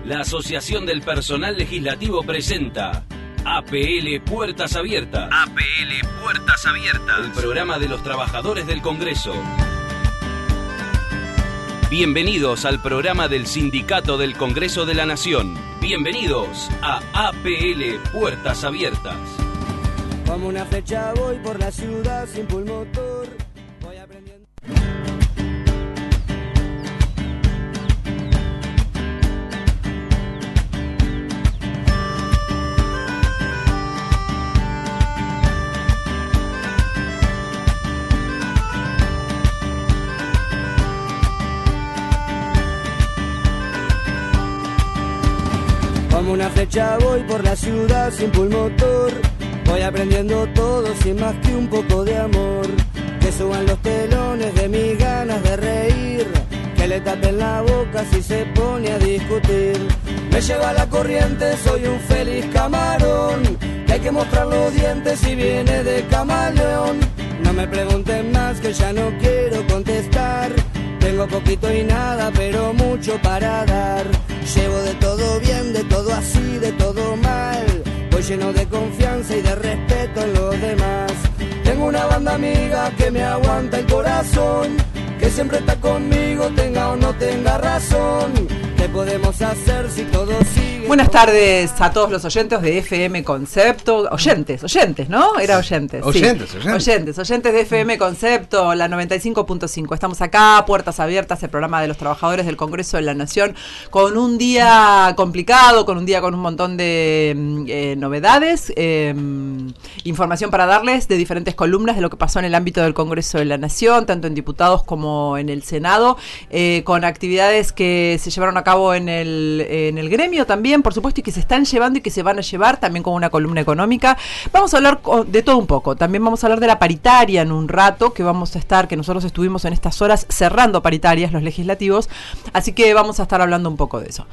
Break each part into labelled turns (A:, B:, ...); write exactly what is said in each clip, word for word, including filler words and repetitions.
A: La Asociación del Personal Legislativo presenta A P L Puertas Abiertas. A P L Puertas Abiertas. El programa de los trabajadores del Congreso. Bienvenidos al programa del Sindicato del Congreso de la Nación. Bienvenidos a A P L Puertas Abiertas.
B: Como una flecha voy por la ciudad sin pulmotor. Voy aprendiendo. Como una flecha voy por la ciudad sin pulmotor. Voy aprendiendo todo sin más que un poco de amor. Que suban los telones de mis ganas de reír. Que le tapen la boca si se pone a discutir. Me lleva la corriente, soy un feliz camarón. Que hay que mostrar los dientes si viene de camaleón. No me pregunten más que ya no quiero contestar. Tengo poquito y nada, pero mucho para dar. Llevo de todo bien, de todo así, de todo mal. Voy lleno de confianza y de respeto en los demás. Tengo una banda amiga que me aguanta el corazón, que siempre está conmigo, tenga o no tenga razón. ¿Qué podemos hacer si todo sigue?
C: Buenas tardes a todos los oyentes de F M Concepto. Oyentes, oyentes, ¿no? Era oyentes.
D: Oyentes,
C: sí.
D: oyentes.
C: Oyentes, oyentes de F M Concepto, la noventa y cinco punto cinco. Estamos acá, Puertas Abiertas, el programa de los trabajadores del Congreso de la Nación, con un día complicado, con un día con un montón de eh, novedades, eh, información para darles de diferentes columnas de lo que pasó en el ámbito del Congreso de la Nación, tanto en diputados como en el Senado, eh, con actividades que se llevaron a cabo en el, en el gremio también, por supuesto, y que se están llevando y que se van a llevar también con una columna económica. Vamos a hablar de todo un poco. También vamos a hablar de la paritaria en un rato, que vamos a estar, que nosotros estuvimos en estas horas cerrando paritarias, los legislativos, así que vamos a estar hablando un poco de eso.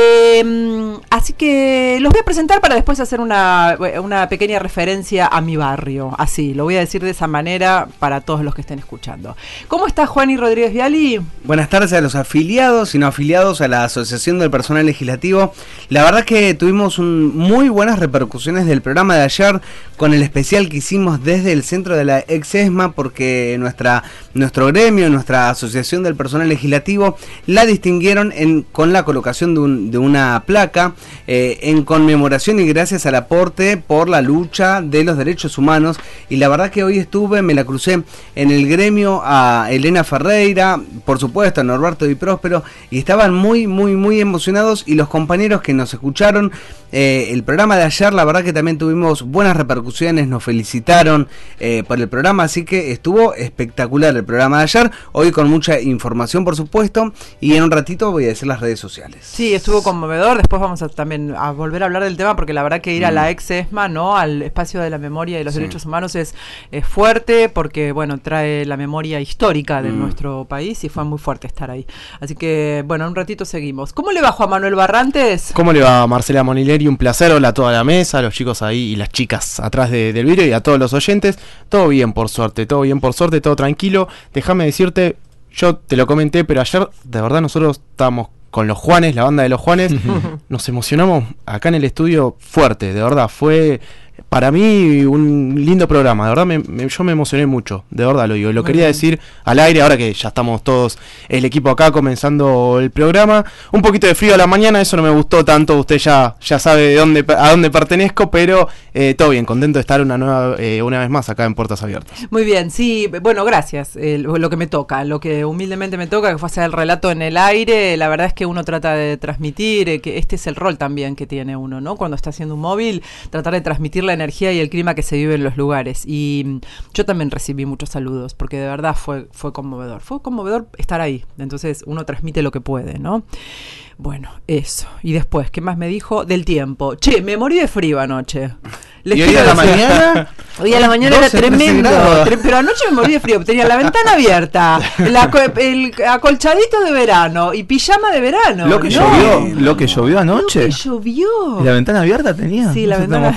C: Eh, así que los voy a presentar para después hacer una, una pequeña referencia a mi barrio, así, lo voy a decir de esa manera para todos los que estén escuchando. ¿Cómo está Juani Rodríguez Viali?
D: Buenas tardes a los afiliados y no afiliados a la Asociación del Personal Legislativo. La verdad que tuvimos un, muy buenas repercusiones del programa de ayer con el especial que hicimos desde el centro de la ex ESMA, porque nuestra, nuestro gremio, nuestra Asociación del Personal Legislativo, la distinguieron en, con la colocación de, un, de una placa eh, en conmemoración y gracias al aporte por la lucha de los derechos humanos. Y la verdad que hoy estuve, me la crucé en el gremio a Elena Ferreira, por supuesto a Norberto Di Próspero, y estaban muy, muy, muy emocionados, y los compañeros que nos escucharon eh, el programa de ayer, la verdad que también tuvimos buenas repercusiones, nos felicitaron eh, por el programa, así que estuvo espectacular el programa de ayer, hoy con mucha información por supuesto, y en un ratito voy a decir las redes sociales.
C: Sí, estuvo conmovedor, después vamos a también a volver a hablar del tema, porque la verdad que ir mm. a la ex ESMA, ¿no? Al espacio de la memoria y los sí. derechos humanos es, es fuerte, porque bueno, trae la memoria histórica de mm. nuestro país, y fue muy fuerte estar ahí. Así que bueno, en un ratito seguimos. ¿Cómo le va Juan Manuel Barrantes?
E: ¿Cómo le va Marcela Monileri? Un placer, hola a toda la mesa, a los chicos ahí y las chicas atrás de, del vidrio, y a todos los oyentes. Todo bien por suerte, todo bien por suerte, todo tranquilo. Déjame decirte, yo te lo comenté, pero ayer de verdad nosotros estábamos con los Juanes, la banda de los Juanes, nos emocionamos acá en el estudio fuerte, de verdad, fue para mí un lindo programa, de verdad me, me, yo me emocioné mucho, de verdad lo digo, lo Muy quería bien. decir al aire, ahora que ya estamos todos, el equipo acá comenzando el programa, un poquito de frío a la mañana, eso no me gustó tanto, usted ya, ya sabe de dónde, a dónde pertenezco, pero eh, todo bien, contento de estar una nueva eh, una vez más acá en Puertas Abiertas.
C: Muy bien, sí, bueno, gracias, eh, lo que me toca, lo que humildemente me toca, que fue hacer el relato en el aire, la verdad es que uno trata de transmitir, eh, que este es el rol también que tiene uno, ¿no? Cuando está haciendo un móvil, tratar de transmitir la energía y el clima que se vive en los lugares. Y yo también recibí muchos saludos, porque de verdad fue, fue conmovedor. Fue conmovedor estar ahí. Entonces uno transmite lo que puede, ¿no? Bueno, eso. Y después, ¿qué más me dijo? Del tiempo. Che, me morí de frío anoche.
D: Les ¿Y hoy a la mañana?
C: Hoy a la mañana era tremendo, tre- pero anoche me morí de frío. Tenía la ventana abierta, la, el acolchadito de verano y pijama de verano.
F: Lo que
C: ¿no?
F: llovió, lo que llovió anoche.
C: Lo que llovió.
F: ¿Y la ventana abierta tenía?
C: Sí, la ventana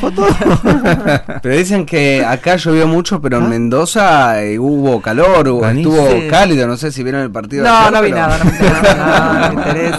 D: abierta. Pero dicen que acá llovió mucho, pero ¿Ah? en Mendoza eh, hubo calor, hubo, estuvo sí. cálido. No sé si vieron el partido.
C: No,
D: ayer,
C: no vi
D: pero...
C: nada, no me interesa, no, no me interesa absolutamente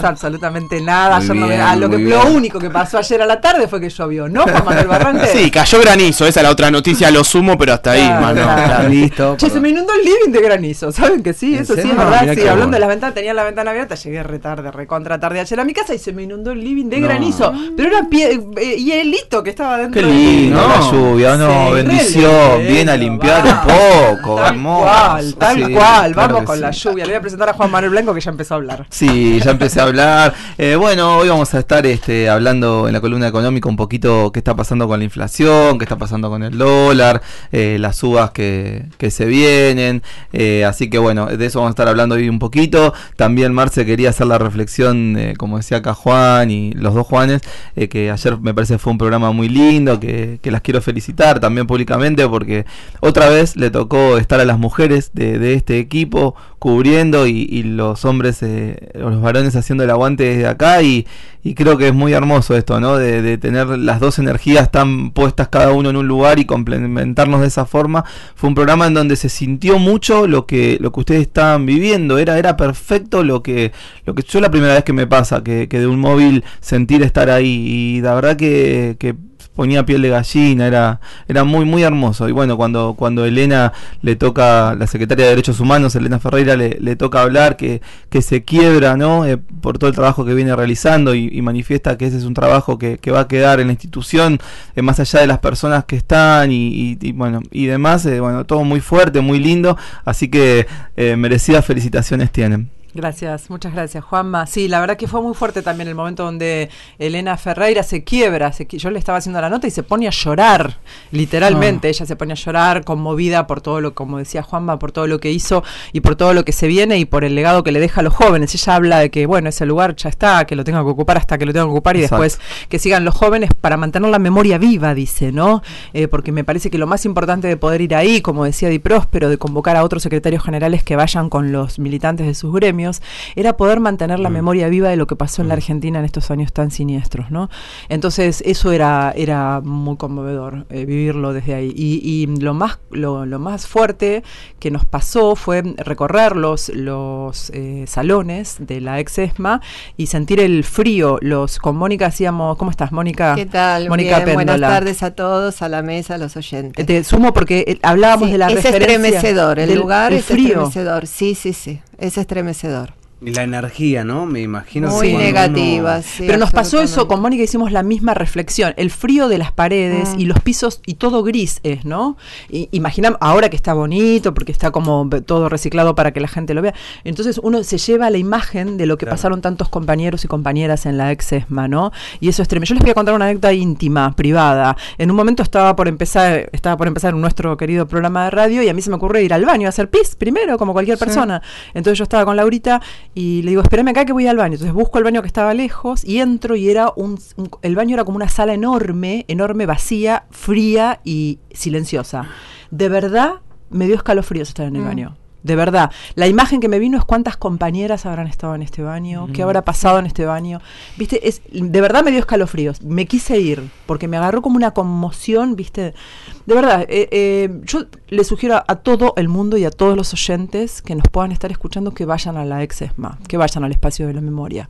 C: absolutamente nada.
F: Muy
C: Ayer no me-
F: bien,
C: ah, lo, que,
F: muy
C: lo
F: bien.
C: único que pasó ayer a la tarde fue que llovió, ¿no, Juan Manuel Barrante?
E: Sí, cayó granizo, esa es la otra noticia, lo sumo, pero hasta ahí,
C: Claro,
E: mano.
C: claro.
D: Está listo.
C: Che, se me inundó el living de granizo, ¿saben que sí?
D: ¿En
C: Eso sí,
D: serio?
C: es verdad,
F: Mirá
C: sí,
F: qué
C: hablando
F: bueno.
C: de las ventanas, tenía la ventana abierta, llegué re tarde, recontra tarde ayer a mi casa y se me inundó el living de
F: No.
C: granizo, pero era pie, eh, hielito que estaba dentro
F: Qué
C: del living.
F: lindo,
D: No.
F: la lluvia, no,
C: Sí,
F: bendición,
C: re
F: bien a
C: lindo,
F: limpiar
C: va.
F: un poco,
C: Tal
F: hermoso.
C: cual, tal
F: Sí,
C: cual,
F: claro
C: vamos
F: que
C: con
F: sí.
C: la lluvia. Le voy a presentar a Juan Manuel Blanco que ya empezó a hablar.
F: Sí, ya empecé a hablar. Eh, bueno, hoy vamos a estar este, hablando en la columna económica un poquito qué está pasando con la inflación, qué está pasando con el dólar, eh, las subas que, que se vienen. Eh, así que bueno, de eso vamos a estar hablando hoy un poquito. También Marce quería hacer la reflexión, eh, como decía acá Juan y los dos Juanes, eh, que ayer me parece fue un programa muy lindo, que, que las quiero felicitar también públicamente porque otra vez le tocó estar a las mujeres de, de este equipo cubriendo y, y los hombres, eh, los varones haciendo el aguante desde acá y, y creo que es muy hermoso esto, ¿no? De, de tener las dos energías tan puestas cada uno en un lugar y complementarnos de esa forma. Fue un programa en donde se sintió mucho lo que lo que ustedes estaban viviendo, era era perfecto lo que lo que yo la primera vez que me pasa, que, que de un móvil sentir estar ahí y la verdad que, que ponía piel de gallina, era era muy muy hermoso. Y bueno, cuando cuando Elena le toca, la secretaria de Derechos Humanos, Elena Ferreira, le, le toca hablar, que, que se quiebra, ¿no? Eh, por todo el trabajo que viene realizando y, y manifiesta que ese es un trabajo que, que va a quedar en la institución, eh, más allá de las personas que están y, y, y bueno, y demás, eh, bueno, todo muy fuerte, muy lindo, así que eh, merecidas felicitaciones tienen.
C: Gracias, muchas gracias, Juanma. Sí, la verdad que fue muy fuerte también el momento donde Elena Ferreira se quiebra. Se, qui- yo le estaba haciendo la nota y se pone a llorar, literalmente.
F: Ah.
C: Ella se pone a llorar, conmovida por todo lo, como decía Juanma, por todo lo que hizo y por todo lo que se viene y por el legado que le deja a los jóvenes. Ella habla de que, bueno, ese lugar ya está, que lo tenga que ocupar hasta que lo tenga que ocupar y
F: Exacto.
C: después que sigan los jóvenes para mantener la memoria viva, dice, ¿no? Eh, porque me parece que lo más importante de poder ir ahí, como decía Di Próspero, de convocar a otros secretarios generales que vayan con los militantes de sus gremios, era poder mantener la memoria viva de lo que pasó en la Argentina en estos años tan siniestros, ¿no? Entonces eso era era muy conmovedor, eh, vivirlo desde ahí. Y, y lo más lo, lo más fuerte que nos pasó fue recorrer los, los eh, salones de la ex ESMA y sentir el frío. Los con Mónica hacíamos, ¿cómo estás, Mónica?
G: ¿Qué tal?
C: Mónica
G: Bien, buenas
C: Péndola.
G: tardes a todos, a la mesa, a los oyentes.
C: Te sumo porque eh, hablábamos
G: Sí,
C: de la
G: es
C: referencia
G: estremecedor, el
C: del-
G: lugar
C: del
G: es
C: frío.
G: estremecedor, sí, sí, sí, es estremecedor.
D: Y la energía, ¿no? Me imagino.
G: Muy
D: que cuando
G: negativa,
D: uno-
G: sí.
C: Pero nos pasó eso,
G: absolutamente.
C: con Mónica hicimos la misma reflexión, el frío de las paredes
G: Mm.
C: y los pisos y todo gris es, ¿no? Y, imaginamos, ahora que está bonito, porque está como ve- todo reciclado para que la gente lo vea, entonces uno se lleva la imagen de lo que
D: Claro.
C: pasaron tantos compañeros y compañeras en la ex ESMA, ¿no? Y eso es tremendo. Yo les voy a contar una anécdota íntima, privada. En un momento estaba por empezar, estaba por empezar nuestro querido programa de radio y a mí se me ocurre ir al baño a hacer pis primero, como cualquier
G: Sí.
C: persona. Entonces yo estaba con Laurita y le digo, espérame acá que voy al baño. Entonces busco el baño que estaba lejos y entro y era un, un- el baño era como una sala enorme, enorme, vacía, fría y silenciosa. De verdad me dio escalofríos estar en el
G: Mm.
C: baño. De verdad. La imagen que me vino es cuántas compañeras habrán estado en este baño, qué habrá pasado en este baño. Viste, es, de verdad me dio escalofríos. Me quise ir porque me agarró como una conmoción, viste. De verdad, eh, eh, yo le sugiero a, a todo el mundo y a todos los oyentes que nos puedan estar escuchando que vayan a la ex ESMA, que vayan al espacio de la memoria.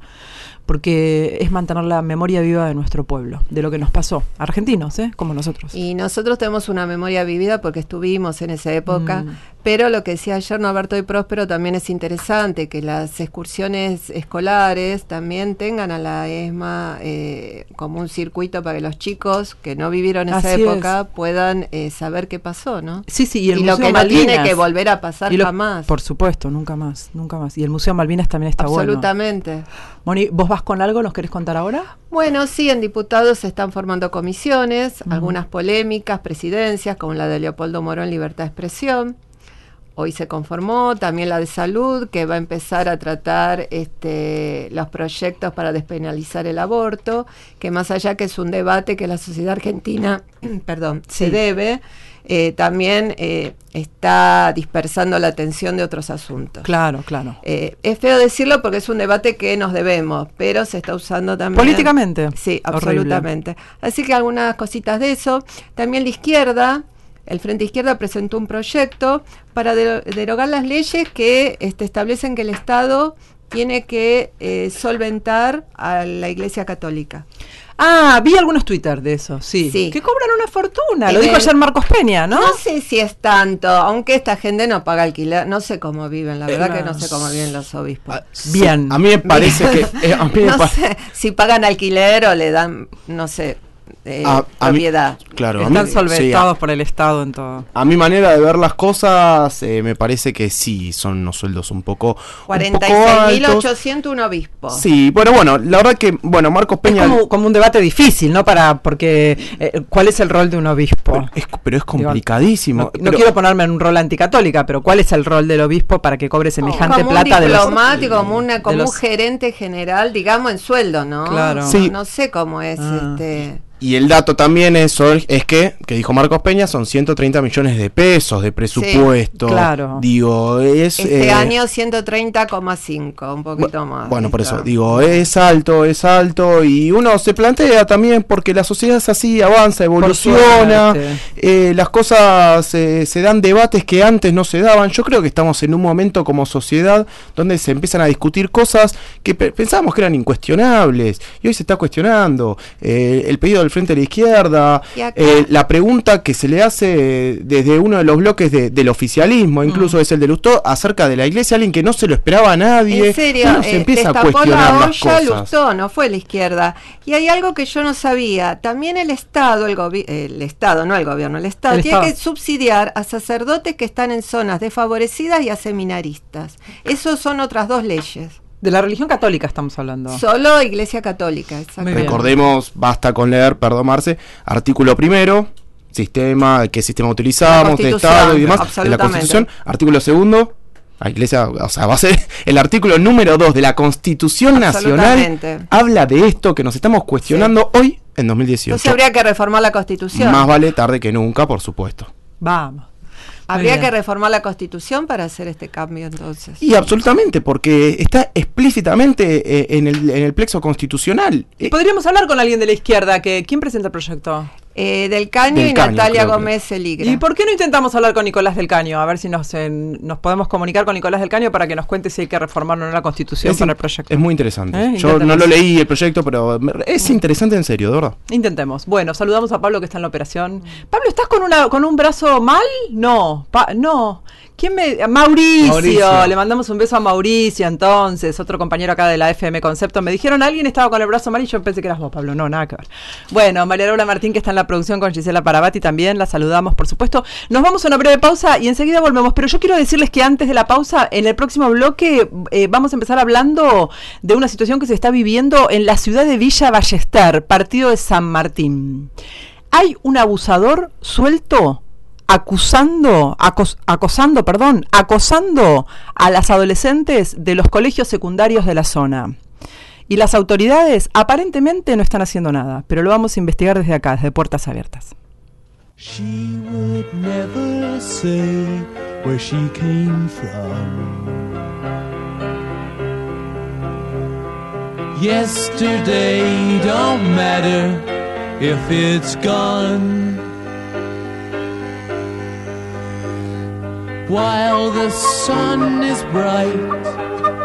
C: Porque es mantener la memoria viva de nuestro pueblo, de lo que nos pasó. Argentinos, ¿eh? Como nosotros.
G: Y nosotros tenemos una memoria vivida porque estuvimos en esa época,
C: Mm.
G: pero lo que decía ayer Norberto y Próspero también es interesante, que las excursiones escolares también tengan a la ESMA eh, como un circuito para que los chicos que no vivieron esa
C: Así
G: época puedan eh, saber qué pasó, ¿no?
C: Sí, sí, y el
G: y lo
C: Museo
G: que no
C: Malvinas.
G: tiene que volver a pasar
C: Y lo-
G: jamás.
C: Por supuesto, nunca más, nunca más. Y el Museo Malvinas también está bueno.
G: Absolutamente.
C: Moni, ¿vos vas con algo? ¿Nos querés contar ahora?
G: Bueno, sí, en diputados se están formando comisiones,
C: Ujú.
G: algunas polémicas, presidencias, como la de Leopoldo Morón, Libertad de Expresión. Hoy se conformó también la de Salud, que va a empezar a tratar este, los proyectos para despenalizar el aborto, que más allá que es un debate que la sociedad argentina, perdón,
C: Sí.
G: se debe, eh, también eh, está dispersando la atención de otros asuntos.
C: Claro, claro.
G: Eh, es feo decirlo porque es un debate que nos debemos, pero se está usando también
C: Políticamente.
G: Sí,
C: Horrible.
G: absolutamente. Así que algunas cositas de eso. También la izquierda, el Frente Izquierda presentó un proyecto para de- derogar las leyes que este, establecen que el Estado tiene que eh, solventar a la Iglesia Católica.
C: Ah, vi algunos Twitter de eso, sí.
G: Sí.
C: Que cobran una fortuna,
G: En
C: lo dijo
G: el-
C: ayer Marcos Peña, ¿no?
G: No sé si es tanto, aunque esta gente no paga alquiler, no sé cómo viven, la verdad
C: Eh,
G: que no sé cómo viven los obispos.
E: Ah, sí,
C: Bien.
E: a mí me parece que... eh, a mí me
G: No
E: pa-
G: sé si pagan alquiler o le dan, no sé, eh,
E: a- a mí-
G: propiedad.
E: claro, a
C: Están
E: mí-
C: solventados
E: sí,
C: por el Estado en todo.
E: a, a mi manera de ver las cosas, eh, me parece que sí, son unos sueldos un poco...
G: cuarenta y
E: un poco
G: seis mil
E: altos.
G: ochocientos un obispo.
E: Sí, bueno, bueno, la verdad que, bueno, Marcos
C: Es
E: Peña...
C: como, como un debate difícil, ¿no? Para, porque, eh, ¿cuál es el rol de un obispo?
E: Pero es, pero es
C: Digo,
E: complicadísimo.
C: No, no
E: pero-
C: quiero ponerme en un rol anticatólica, pero ¿cuál es el rol del obispo para que cobre semejante
G: como
C: plata
G: un
C: de los...
G: diplomático, como, una, como
C: de los-
G: un gerente general, digamos, en sueldo, ¿no?
C: Claro.
G: No,
E: Sí.
G: no sé cómo es
C: Ah.
G: este.
E: Y el dato también es, es que, que dijo Marcos Peña, son ciento treinta millones de pesos de presupuesto.
C: claro.
E: Digo, es...
G: Este
E: eh,
G: año ciento treinta coma cinco, un poquito
E: bu-
G: más.
E: Bueno, por eso,
G: ¿viste?
E: digo, es alto, es alto, y uno se plantea también, porque la sociedad es así, avanza, evoluciona,
C: suerte.
E: eh, las cosas, eh, se dan debates que antes no se daban. Yo creo que estamos en un momento como sociedad donde se empiezan a discutir cosas que pe- pensábamos que eran incuestionables, y hoy se está cuestionando. Eh, el pedido del Frente de la Izquierda,
G: Y acá-
E: eh, la pregunta que se le hace desde uno de los bloques de- del oficialismo, incluso
C: Mm.
E: es el de Lustó, acerca de la iglesia, alguien que no se lo esperaba a nadie.
G: En serio,
E: Uno se
G: eh,
E: empieza a
G: destapó
E: cuestionar
G: la
E: las
G: olla
E: cosas.
G: Lustó, no fue la izquierda. Y hay algo que yo no sabía. También el Estado, el, gobi- el Estado, no el gobierno, el Estado,
C: El
G: tiene
C: Estado.
G: que subsidiar a sacerdotes que están en zonas desfavorecidas y a seminaristas. Esos son otras dos leyes.
C: De la religión católica estamos hablando.
G: Solo Iglesia Católica, exactamente.
C: Muy bien.
E: Recordemos, basta con leer, perdón Marce, artículo primero, sistema, qué sistema utilizamos, de
G: Constitución,
E: Estado y demás, de la
G: absolutamente.
E: Constitución, artículo segundo, la Iglesia, o sea, va a ser el artículo número dos de la Constitución Nacional,
G: Absolutamente.
E: habla de esto que nos estamos cuestionando hoy en dos mil dieciocho.
G: Entonces habría que reformar la Constitución.
E: Más vale tarde que nunca, por supuesto.
C: Vamos.
G: Habría
C: Muy bien.
G: que reformar la Constitución para hacer este cambio entonces.
E: Y absolutamente, porque está explícitamente eh, en, el, en el plexo constitucional.
C: Y
E: Eh,
C: podríamos hablar con alguien de la izquierda. Que, ¿quién presenta el proyecto?
G: Eh, del Caño
E: Del
G: y
E: Caño,
G: Natalia
E: creo que-
G: Gómez Celigra.
C: ¿Y por qué no intentamos hablar con Nicolás del Caño? A ver si nos, eh, nos podemos comunicar con Nicolás del Caño para que nos cuente si hay que reformar o no la Constitución
E: es,
C: para
E: in-
C: el proyecto.
E: es muy interesante.
C: ¿Eh?
E: Yo no
C: Intentemos.
E: lo leí el proyecto, pero me- es interesante en serio, de verdad.
C: Intentemos. Bueno, saludamos a Pablo que está en la operación. Pablo, ¿estás con una con un brazo mal? No, pa- no. ¿Quién me...? Mauricio.
D: Mauricio.
C: Le mandamos un beso a Mauricio, entonces, otro compañero acá de la F M Concepto. Me dijeron, alguien estaba con el brazo mal y yo pensé que eras vos, Pablo. No, nada que ver. Bueno, María Laura Martín, que está en la producción con Gisela Parabati también, la saludamos, por supuesto. Nos vamos a una breve pausa y enseguida volvemos. Pero yo quiero decirles que antes de la pausa, en el próximo bloque, eh, vamos a empezar hablando de una situación que se está viviendo en la ciudad de Villa Ballester, partido de San Martín. Hay un abusador suelto acusando, acos- acosando, perdón, acosando a las adolescentes de los colegios secundarios de la zona. Y las autoridades aparentemente no están haciendo nada, pero lo vamos a investigar desde acá, desde Puertas Abiertas.
H: She would never say where she came from. Yesterday don't matter if it's gone. While the sun is bright